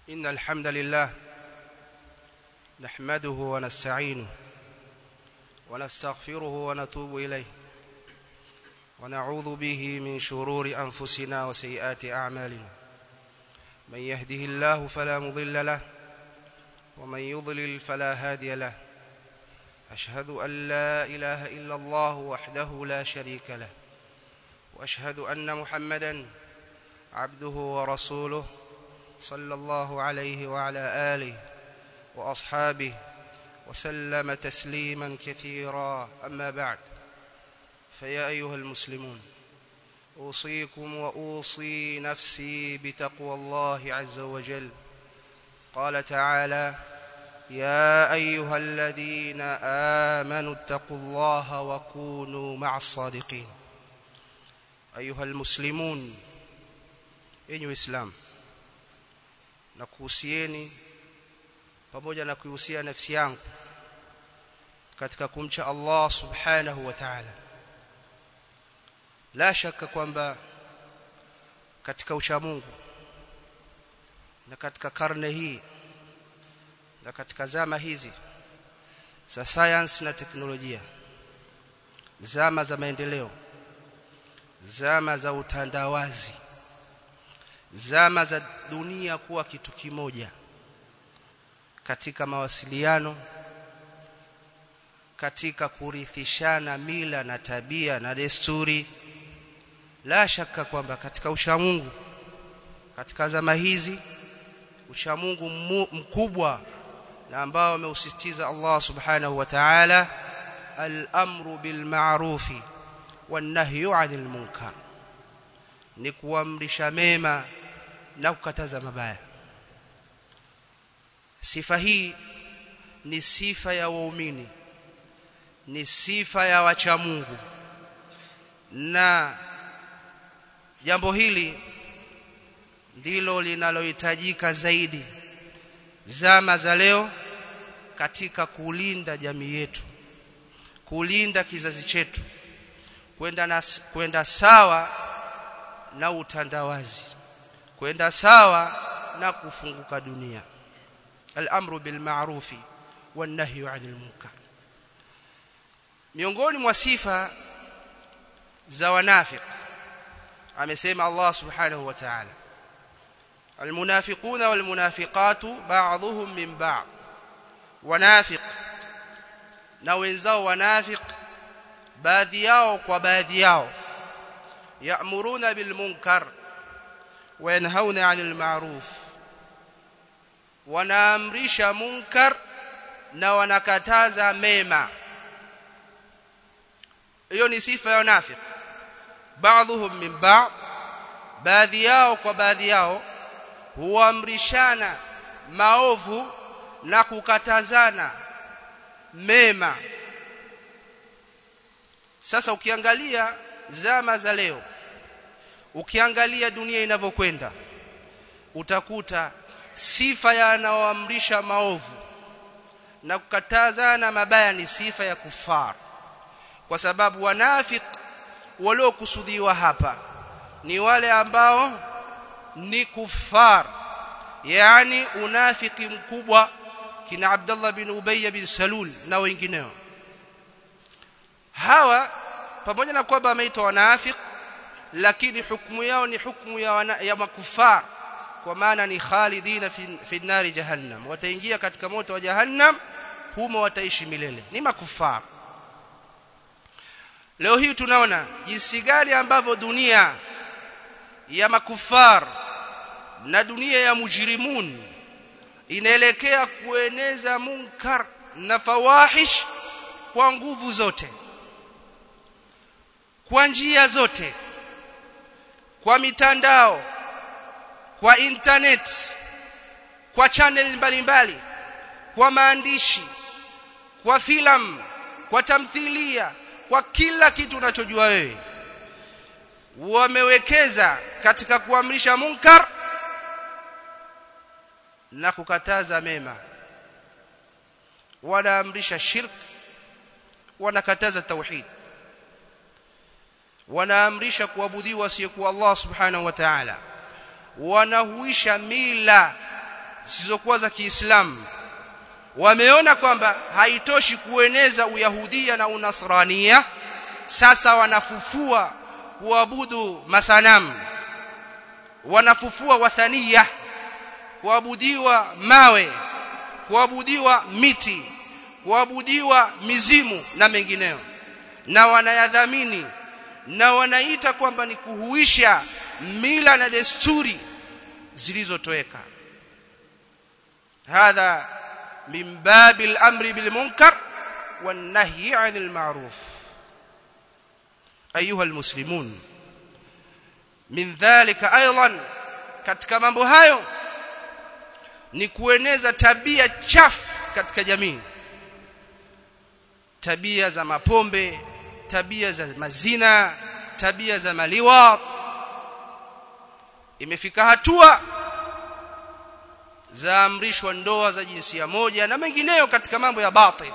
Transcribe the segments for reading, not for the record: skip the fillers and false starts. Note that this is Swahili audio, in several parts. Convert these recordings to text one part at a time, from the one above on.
إن الحمد لله نحمده ونستعينه ونستغفره ونتوب إليه ونعوذ به من شرور أنفسنا وسيئات أعمالنا من يهده الله فلا مضل له ومن يضلل فلا هادي له أشهد أن لا إله إلا الله وحده لا شريك له وأشهد أن محمدا عبده ورسوله صلى الله عليه وعلى آله وأصحابه وسلم تسليما كثيرا أما بعد فيا أيها المسلمون أوصيكم وأوصي نفسي بتقوى الله عز وجل. قال تعالى: يا أيها الذين آمنوا اتقوا الله وكونوا مع الصادقين. أيها المسلمون أيها الإسلام nakuhusieni pamoja na kuhusia nafsi yangu katika kumcha Allah subhanahu wa ta'ala. La shaka kwamba katika ucha Mungu na katika karne hii na katika zama hizi za science na teknolojia, zama za maendeleo, zama za utandawazi, zama za dunia kuwa kitu kimoja katika mawasiliano, katika kurithishana mila na tabia na desturi. La shaka kwamba katika uchamungu katika zama hizi, uchamungu mkubwa na ambao ameusisitiza Allah subhanahu wa ta'ala, al-amru bil ma'rufi wan nahyu 'anil munkar, ni kuamrisha mema na kukataza mabaya. Sifa hii ni sifa ya waumini, ni sifa ya wacha Mungu, na jambo hili ndilo linalohitajika zaidi zama za leo katika kulinda jamii yetu, kulinda kizazi chetu, kwenda sawa na utandawazi, kwenda sawa na kufunguka dunia. Al-amru bil ma'rufi wan nahyu 'anil munkar. Miongoni mwa sifa za wanafiki amesema Allah subhanahu wa ta'ala: al-munafiquna wal munafiqatu ba'dhuhum min ba'd. Wanafiq na wenzao wanafiq baadhi yao kwa baadhi yao, ya'muruna bil munkar wa yanhauna 'anil ma'ruf, wanaamrisha munkar na wanakataza mema. Hiyo ni sifa ya wanafiki. Ba'dhuhum min ba'd, baadhi yao kwa baadhi yao huamrishana maovu na kukatazana mema. Sasa ukiangalia zama za leo, ukiangalia dunia inavyokwenda, utakuta sifa ya anaoamrisha maovu na kukatazana mabaya ni sifa ya kufar, kwa sababu wanafiki waliokusudiwa hapa ni wale ambao ni kufar, yani unafiki mkubwa, kina Abdullah bin Ubay bin Salul na wengineo. Hawa pamoja na kwamba wameitwa wanafiki, lakini hukumu yao ni hukumu ya makufar, kwa maana ni khalidina fi nari jahannam, wataingia katika moto wa jahannam, humo wataishi milele, ni makufar. Leo hii tunaona jinsi gani ambavyo dunia ya makufar na dunia ya mujrimun inaelekea kueneza munkar na fawahish kwa nguvu zote, kwa njia zote, kwa mitandao, kwa internet, kwa channel mbalimbali, kwa maandishi, kwa filamu, kwa tamthilia, kwa kila kitu unachojua wewe. Wamewekeza katika kuamrisha munkar na kukataza mema. Wanaamrisha shirk, wanakataza tauhid, wanaamrisha kuabudiwa asiyekuwa Allah subhanahu wa ta'ala, wanahuisha mila zisizokuwa za Kiislamu wameona kwamba haitoshi kueneza uyahudia na unasrania, sasa wanafufua kuabudu masanamu, wanafufua wathania, kuabudiwa mawe, kuabudiwa miti, kuabudiwa mizimu na mengineyo, na wanayadhamini na wanaita kwamba ni kuhuisha mila na desturi zilizotoweka. Hadha min babil amri bil munkar wan nahyi 'anil ma'ruf. Ayuha almuslimun, min dhalika aidan, katika mambo hayo ni kueneza tabia chafu katika jamii, tabia za mapombe, tabia za mazina, tabia za maliwat. Imefika hatua za amrishwa ndoa za jinsia moja na mengineyo katika mambo ya batil.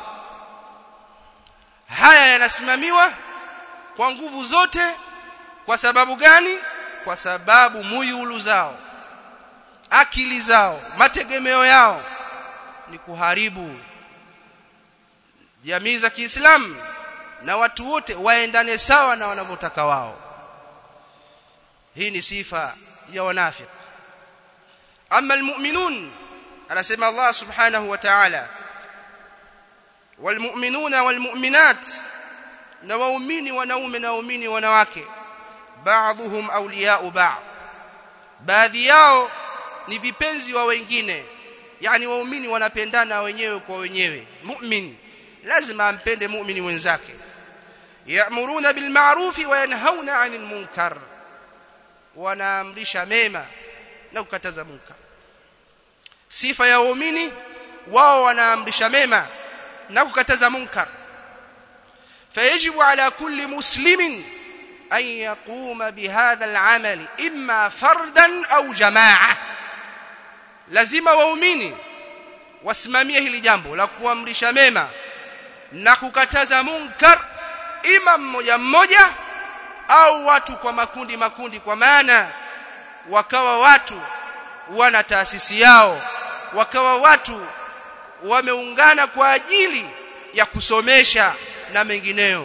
Haya yanasimamiwa kwa nguvu zote. Kwa sababu gani? Kwa sababu muyulu zao, akili zao, mategemeo yao ni kuharibu jamii za Kiislamu na watu wote waendane sawa na wanavyotaka wao. Hii ni sifa ya wanafiki. Amma almu'minun, anasema Allah subhanahu wa ta'ala, walmu'minuna walmu'minat, na waumini wanaume na waumini wanawake, ba'dhuhum awliya'u ba'd, baadhi yao ni vipenzi wa wengine. Yani waumini wanapendana wenyewe kwa wenyewe. Mu'min lazima ampende mu'mini wenzake. Ya'muruna bil ma'rufi wa yanhauna 'anil munkar, wanaamrisha mema na kukataza munkar. Sifa ya waumini, wao wanaamrisha mema na kukataza munkar. فيجب على كل مسلم أن يقوم بهذا العمل إما فردا أو جماعة. lazima waumini wasimamie hili jambo la kuamrisha mema na kukataza munkar, ima mmoja mmoja au watu kwa makundi makundi, kwa maana wakawa watu wana taasisi yao, wakawa watu wameungana kwa ajili ya kusomesha na mengineyo.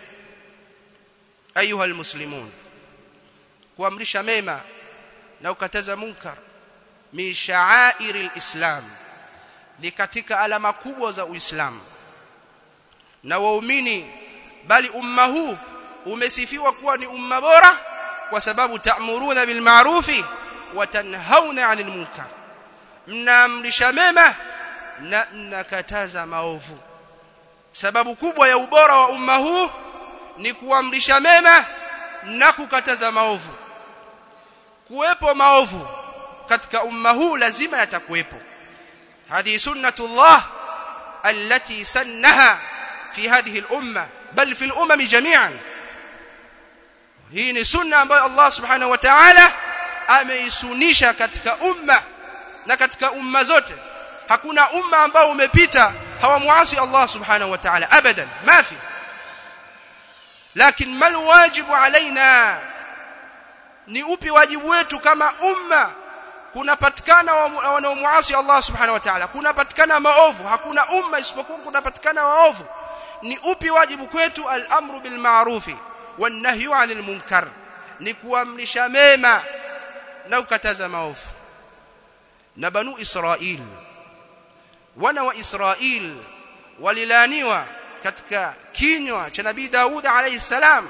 Ayuha almuslimun, kuamrisha mema na kukataza munkar min sha'airil islam, ni katika alama kubwa za Uislamu. Na waumini, bali umma huu umesifiwa kuwa ni umma bora kwa sababu ta'muruna bil ma'rufi wa tanhauna 'anil munkar, mnaamrisha mema na mnakataza maovu. Sababu kubwa ya ubora wa umma huu ni kuamrisha mema na kukataza maovu. Kuwepo maovu katika umma huu lazima yatakuwepo. Hadhi sunnatullah allati sannaha fi hadhihi al-umma, bal fi al-umam jami'an. Hii ni sunna ambayo Allah subhanahu wa ta'ala ameisunisha katika umma na katika umma zote. Hakuna umma ambao umepita hawamuasi Allah subhanahu wa ta'ala abadan, ma fi. Lakini mal wajibu alaina, ni upi wajibu wetu kama umma? Kunapatikana wanaomuasi Allah subhanahu wa ta'ala, kunapatikana maovu, hakuna umma isipokuwa kunapatikana waovu. Ni upi wajibu kwetu? Al-amru bil ma'rufi wan nahyu 'anil munkar, ni kuamrisha mema na kukataza maovu. Na banu Israil, wana wa Israil, walilaniwa katika kinywa cha Nabii Daud alayhi salam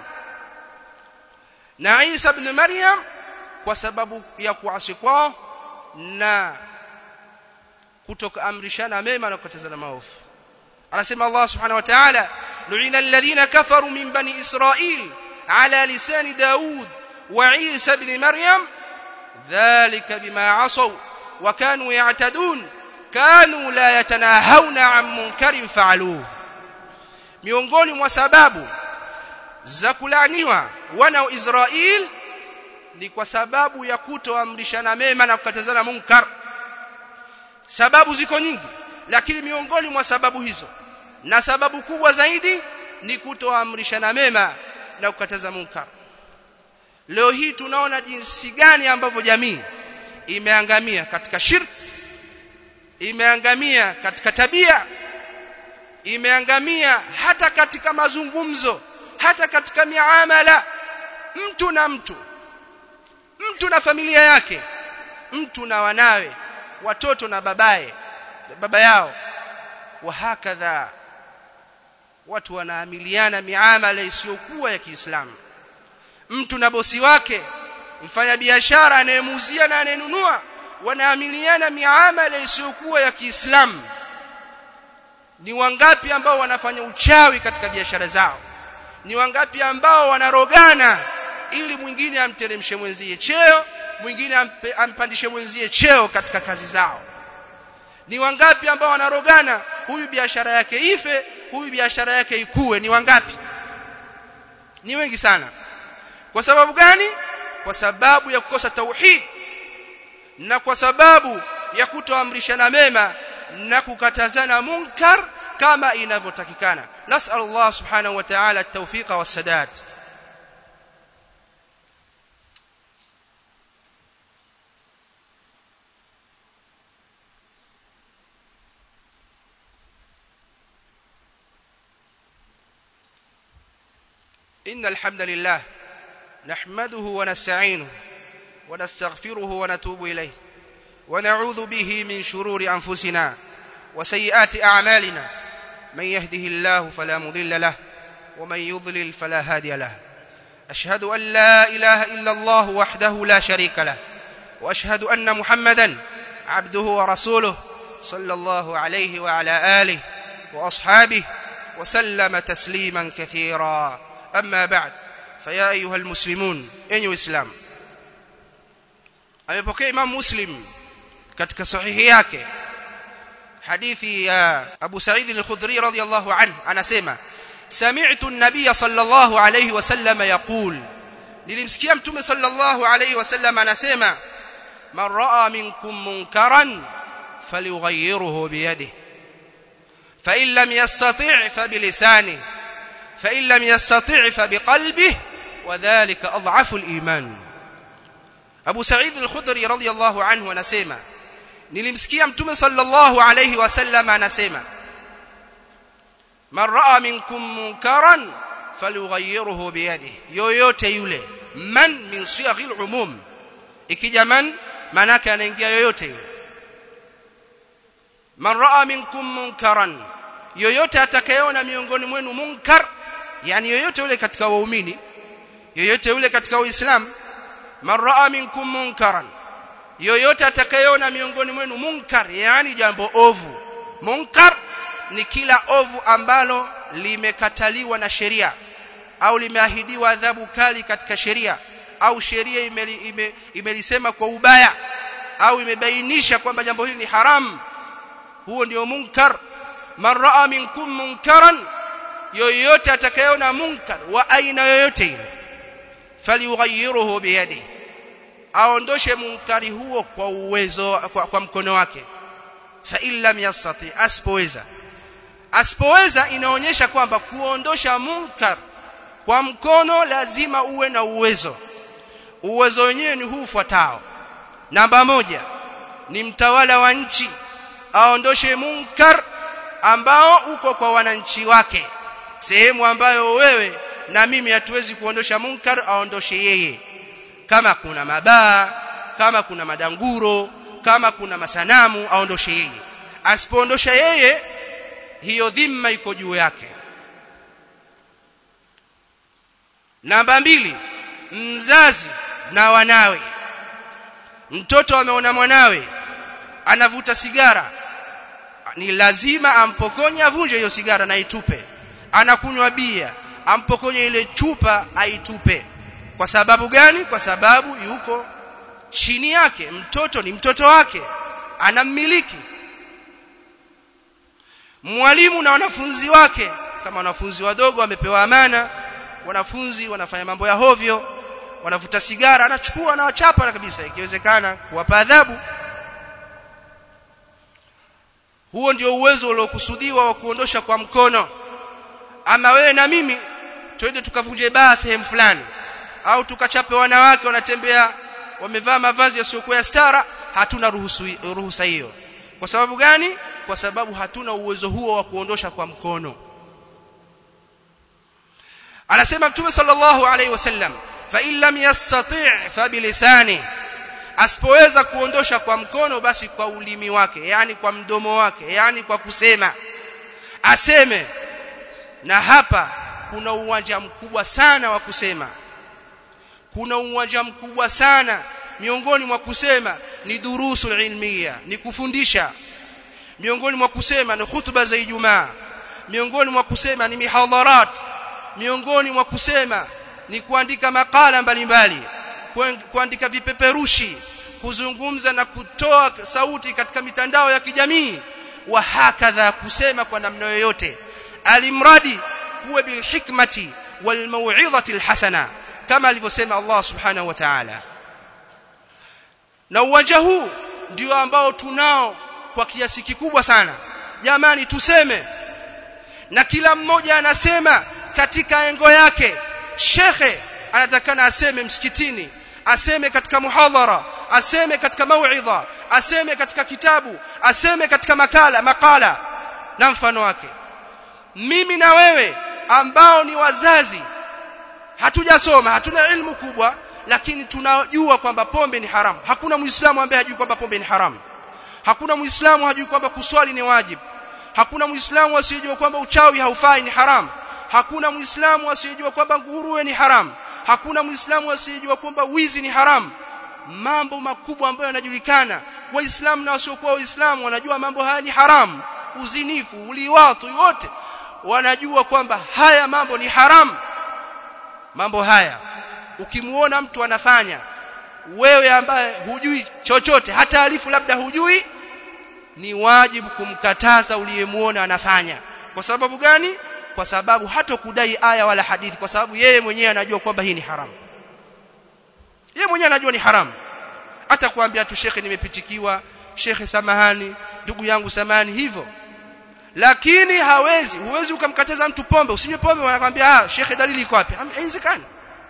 na Isa ibn Maryam kwa sababu ya kuasi kwao na kutokuamrishana mema na kukatazana maovu. Anasema Allah subhanahu wa ta'ala, lu'ina alladhina kafaru min bani Israil ala lisani Daud wa Isa ibn Maryam dhalika bima asaw wa kanu ya'tadun kanu la yatanahawna 'an munkarin fa'aluhu. Miongoni mwa sababu za kulaaniwa wana wa Israil ni kwa sababu ya kutoamrishana mema na kukatazana munkar. Sababu ziko nyingi, lakini miongoni mwa sababu hizo na sababu kubwa zaidi ni kutoamrishana mema na kukataza munkar. Leo hii tunaona jinsi gani ambavyo jamii imeangamia katika shirk imeangamia katika tabia, imeangamia hata katika mazungumzo, hata katika miamala, mtu na mtu, mtu na familia yake, mtu na wanawe, watoto na baba yao, wa hakadha. Watu wanaamiliana miamala isiyokuwa ya Kiislamu. Mtu na bosi wake, mfanya biashara anayemuuzia na anayenunua, wanaamiliana miamala isiyokuwa ya Kiislamu. Ni wangapi ambao wanafanya uchawi katika biashara zao? Ni wangapi ambao wanarogana ili mwingine amteremshe mwenzie cheo, mwingine ampandishe mwenzie cheo katika kazi zao? Ni wangapi ambao wanarogana, huyu biashara yake ife, huyu biashara yake ikue? Ni wangapi? Ni wengi sana. Kwa sababu gani? Kwa sababu ya kukosa tauhid, na kwa sababu ya kutoamrishana mema na kukatazana munkar kama inavyotakikana. Nas'al Allah subhanahu wa ta'ala at-tawfiq was-sadad. إن الحمد لله نحمده ونستعينه ونستغفره ونتوب إليه ونعوذ به من شرور أنفسنا وسيئات أعمالنا. من يهده الله فلا مضل له ومن يضلل فلا هادي له. أشهد أن لا إله إلا الله وحده لا شريك له، وأشهد أن محمدا عبده ورسوله صلى الله عليه وعلى آله وأصحابه وسلم تسليما كثيرا. أما بعد، فيا أيها المسلمون، أيها الإسلام. amepokea Imam Muslim katika sahihi yake hadithi ya Abu Sa'id al-Khudri radhiyallahu anhu, anasema sami'tu an-nabiy sallallahu alayhi wasallam yaqul, nilimsikia mtume sallallahu alayhi wasallam anasema, man ra'a minkum munkaran falyughayyirhu biyadihi fa in lam yastati' fa bilisanihi fa in lam yastati' fa biqalbihi wa dhalika adhafu al-iman. Abu Sa'id al-Khudri radhiyallahu anhu anasema, nilimsikia mtume sallallahu alayhi wasallam anasema, man ra'a minkum munkaran falyughayyirhu biyadihi, yoyote yule. Man min siyaghil umum, ikija man maana yake anaingia yoyote yule. Man ra'a minkum munkaran, yoyote atakayeona miongoni mwenu munkar, yani yoyote yule katika waumini, yoyote yule katika Uislamu. Man ra'a minkum munkaran, yoyote atakayeona miongoni mwenu munkar, yani jambo ovu. Munkar ni kila ovu ambalo limekataliwa na sheria au limeahidiwa adhabu kali katika sheria, au sheria imelisema kwa ubaya au imebainisha kwamba jambo hili ni haram. Huo ndio munkar. Man ra'a minkum munkaran, yoyote atakayeona munkar wa aina yoyote ile, falyughayyirhu biyadihi, aondoshe munkari huo kwa uwezo, kwa mkono wake. Fa illa yastati, asipoweza inaonyesha kwamba kuondosha munkar kwa mkono lazima uwe na uwezo. Uwezo wenyewe ni huu fuatao. Namba moja, ni mtawala wa nchi aondoshe munkar ambao uko kwa wananchi wake, sehemu ambayo wewe na mimi hatuwezi kuondosha munkar, aondoshe yeye. Kama kuna mabaa, kama kuna madanguro, kama kuna masanamu, aondoshe yeye. Asipoondosha yeye, hiyo dhima iko juu yake. Namba mbili, mzazi na wanawe. Mtoto ameona mwanawe anavuta sigara, ni lazima ampokonye, avunje hiyo sigara na aitupe. Anakunywa bia, ampokonye ile chupa aitupe. Kwa sababu gani? Kwa sababu yuko chini yake. Mtoto ni mtoto wake, anammiliki. Mwalimu na wanafunzi wake, kama wanafunzi wadogo wamepewa amana, wanafunzi wanafanya mambo ya hovyo, wanavuta sigara, anachukua na wachapa kabisa, ikiwezekana kuwapa adhabu. Huo ndio uwezo uliokusudiwa wa kuondosha kwa mkono. Ama wewe na mimi twende tukavunje baa sehemu fulani, au tukachape wanawake wanatembea wamevaa mavazi yasiyokuwa ya stara, hatuna ruhusa hiyo. Kwa sababu gani? Kwa sababu hatuna uwezo huo wa kuondosha kwa mkono. Anasema Mtume sallallahu alayhi wasallam, fa in lam yastati' fa bilisani, asipoweza kuondosha kwa mkono basi kwa ulimi wake, yani kwa mdomo wake, yani kwa kusema, aseme. Na hapa kuna uwanja mkubwa sana wa kusema. Kuna uwanja mkubwa sana. Miongoni mwa kusema ni durusul ilmiya, ni kufundisha. Miongoni mwa kusema ni hutuba za Ijumaa. Miongoni mwa kusema ni mihadharat. Miongoni mwa kusema ni kuandika makala mbalimbali, kuandika vipeperushi, kuzungumza na kutoa sauti katika mitandao ya kijamii, wa hakadha, kusema kwa namna yoyote, alimradi kuwe bil hikmati wal mau'izati al hasana, kama alivyosema Allah subhanahu wa ta'ala. Na uwanja huu ndio ambao tunao kwa kiasi kikubwa sana. Jamani, tuseme, na kila mmoja anasema katika engo yake. Shekhe anatakana aseme msikitini, aseme katika muhadhara, aseme katika mau'idha, aseme katika kitabu, aseme katika makala na mfano wake. Mimi na wewe ambao ni wazazi, hatujasoma, hatuna elimu kubwa, lakini tunajua kwamba pombe ni haramu. Hakuna Muislamu ambaye hajui kwamba pombe ni haramu. Hakuna Muislamu hajui kwamba kuswali ni wajibu. Hakuna Muislamu asiyejua kwamba uchawi haufai, ni haramu. Hakuna Muislamu asiyejua kwamba nguruwe ni haramu. Hakuna Muislamu asiyejua kwamba wizi ni haramu. Mambo makubwa ambayo yanajulikana. Waislamu na wasiokuwa Waislamu wanajua mambo haya ni haramu. Uzinifu, uliwatu, yote wanajua kwamba haya mambo ni haramu. Mambo haya ukimuona mtu anafanya, wewe ambaye hujui chochote, hata alifu labda hujui, ni wajibu kumkataza uliyemuona anafanya. Kwa sababu gani? Kwa sababu hata kudai aya wala hadithi, kwa sababu yeye mwenyewe anajua kwamba hii ni haramu. Yeye mwenyewe anajua ni haramu. Hata kuambia tu shekhe nimepitikiwa, shekhe samahani, ndugu yangu samahani, hivyo. Lakini huwezi ukamkataza mtu pombe, usinywe pombe, wanakuambia shekhe dalili iko wapi? Haiwezekani.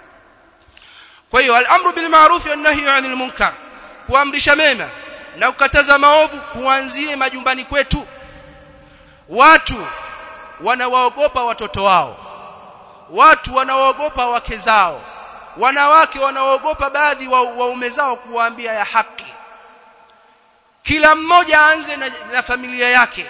Kwa hiyo al-amru bil ma'ruf wa an-nahyu 'anil munkar, kuamrisha mema na kukataza maovu kuanzie majumbani kwetu. Watu wanawaogopa watoto wao, watu wanaogopa wake zao, wanawake wanaogopa baadhi waume zao kuwaambia ya haki. Kila mmoja aanze na familia yake.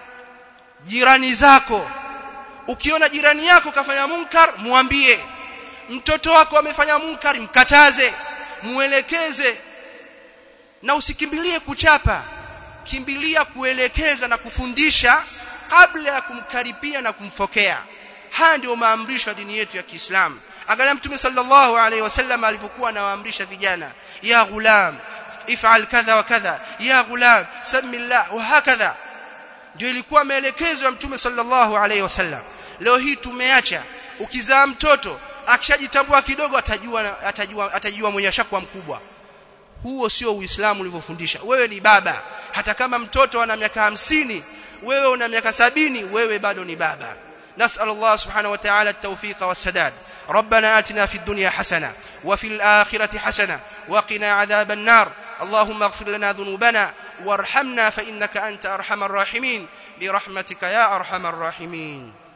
Jirani zako, ukiona jirani yako kafanya munkar, muambie. Mtoto wako amefanya munkar, mkataze, muelekeze. Na usikimbilie kuchapa, kimbilia kuelekeza na kufundisha kabla ya kumkaripia na kumfokea. Haya ndio maamrisho ya dini yetu ya Kiislamu. Angalia Mtume sallallahu alaihi wasallam alivyokuwa anawaamrisha vijana, ya ghulam if'al kadha wa kadha, ya ghulam samillah, wa hakadha. Ndio ilikuwa maelekezo ya Mtume sallallahu alaihi wasallam. Leo hii tumeacha, ukizaa mtoto akishajitambua kidogo atajua mwenye ashakuwa mkubwa. Huo sio Uislamu ulivyofundisha. Wewe ni baba, hata kama mtoto ana miaka 50, wewe una miaka 70, wewe bado ni baba. نسأل الله سبحانه وتعالى التوفيق والسداد. ربنا آتنا في الدنيا حسنة وفي الآخرة حسنة وقنا عذاب النار. اللهم اغفر لنا ذنوبنا وارحمنا فإنك أنت أرحم الراحمين برحمتك يا أرحم الراحمين.